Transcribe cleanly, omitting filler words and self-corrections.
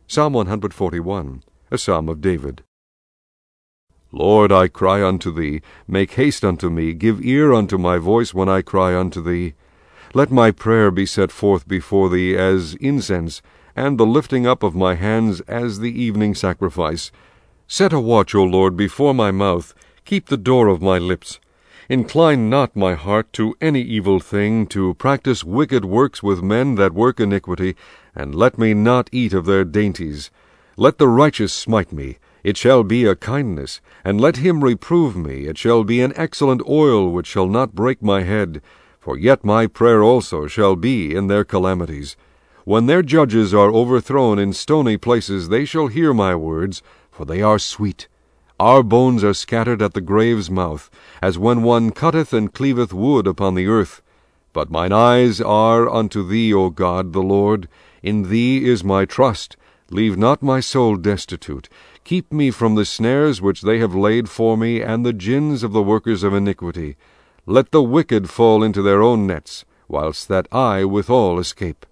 Psalm 141, a psalm of David. Lord, I cry unto thee, make haste unto me, give ear unto my voice when I cry unto thee. Let my prayer be set forth before thee as incense, and the lifting up of my hands as the evening sacrifice. Set a watch, O Lord, before my mouth, keep the door of my lips. Incline not my heart to any evil thing, to practice wicked works with men that work iniquity, and let me not eat of their dainties. Let the righteous smite me, it shall be a kindness, and let him reprove me, it shall be an excellent oil which shall not break my head. For yet my prayer also shall be in their calamities. When their judges are overthrown in stony places, they shall hear my words, for they are sweet. Our bones are scattered at the grave's mouth, as when one cutteth and cleaveth wood upon the earth. But mine eyes are unto thee, O God, the Lord. In thee is my trust. Leave not my soul destitute. Keep me from the snares which they have laid for me, and the gins of the workers of iniquity. Let the wicked fall into their own nets, whilst that I withal escape.